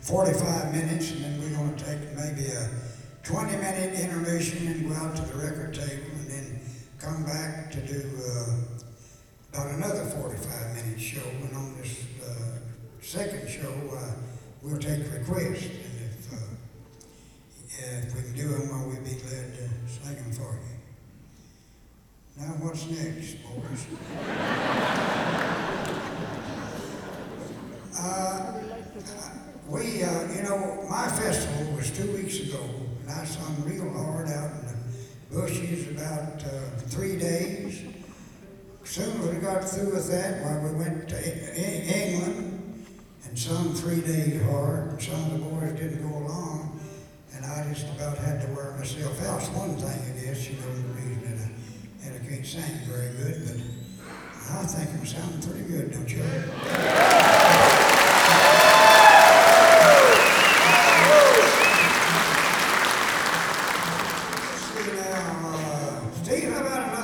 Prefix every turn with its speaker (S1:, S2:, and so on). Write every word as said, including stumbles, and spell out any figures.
S1: forty-five minutes, and then we're going to take maybe a twenty minute intermission and go out to the record table, and then come back to do uh, about another forty-five minute show. And on this uh, second show, uh, we'll take requests, and if, uh, if we can do them, well, we'd be glad to sing them for you. Now, what's next, boys? uh, we, uh, you know, my festival was two weeks ago, and I sung real hard out in the bushes about uh, three days. Soon as we got through with that, well, we went to e- England and sung three days hard, and some of the boys didn't go along, and I just about had to wear myself out. It's one thing it is, you know, the reason that I, that I can't sing very good, but I think I'm sounding pretty good, don't you? See now, uh, Steve, how about